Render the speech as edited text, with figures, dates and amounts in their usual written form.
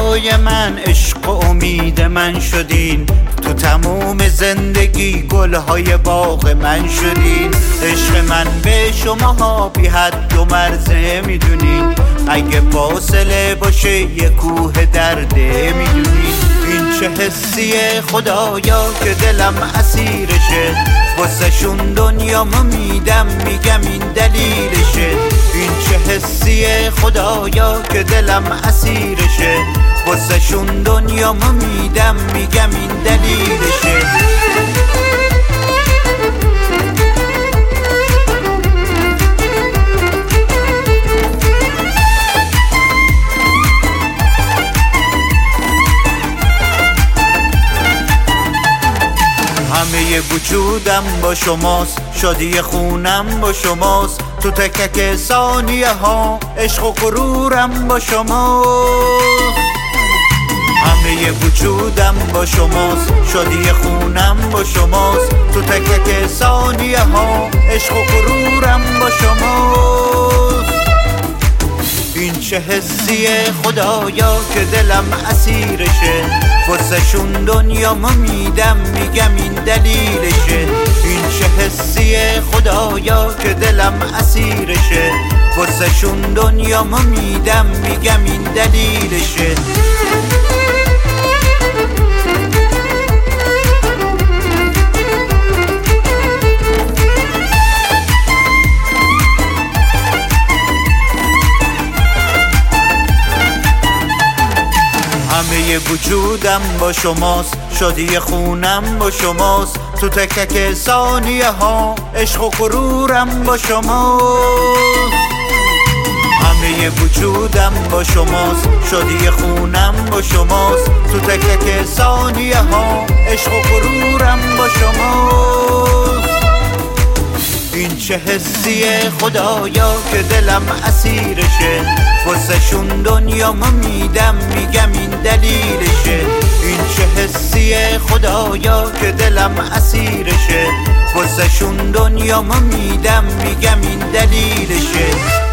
برای من عشق و امید من شدین، تو تموم زندگی گلهای باغ من شدین. عشق من به شماها بی حد و مرزه میدونین، اگه فاصله باشه یه کوه درده میدونین. این چه حسیه خدایا که دلم اسیرشه، واسه شون دنیامو میدم میگم این دلیلشه. این چه حسیه خدایا که دلم اسیرشه، واسه شون دنیامو میدم میگم این دلیلشه. همه وجودم با شماست، شادی خونم با شماست، تو تک تک ثانیه ها عشق و غرورم با شماست. همه وجودم با شماست، شادی خونم با شماست، تو تک تک ثانیه ها عشق و غرورم با شماست. این چه حسیه خدایا که دلم اسیرشه، واسه شون دنیامو میدم میگم این دلیلشه. این چه حسیه خدایا که دلم اسیرشه، واسه شون دنیامو میدم میگم این دلیلشه. همه وجودم با شماست، شادی خونم با شماست، تو تک تک ثانیه ها عشق و غرورم با شماست. همه وجودم با شماست، شادی خونم با شماست، تو تک تک ثانیه ها عشق و غرورم با شماست. این چه حسیه خدایا که دلم اسیرشه، واسه شون دنیامو میدم میگم این دلیلشه. این چه حسیه خدایا که دلم اسیرشه، واسه شون دنیامو میدم میگم این دلیلشه.